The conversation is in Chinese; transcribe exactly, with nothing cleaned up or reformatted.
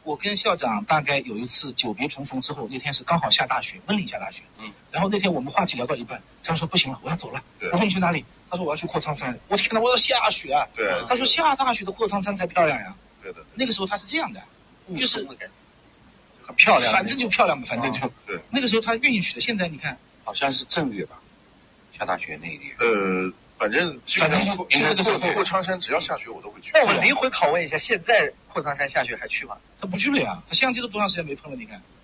我跟校长大概有一次久别重逢之后，那天是刚好下大雪，温岭下大雪。嗯。然后那天我们话题聊到一半，他说不行了，我要走了。我说你去哪里？他说我要去阔苍山。我天哪，我要下雪啊！ 对。 他说下大雪的阔苍山才漂亮呀。 对的。 那个时候他是这样的，就是很漂亮， 反正就漂亮嘛，反正就。 对。 那个时候他愿意去的，现在你看， 好像是正月吧，下大雪那一年。 呃。反正基本上阔阔苍山只要下雪我都会去。 那我们灵魂拷问一下，现在阔苍山下雪还去吗？ 他不去了呀，他相机都多长时间没碰了？你看。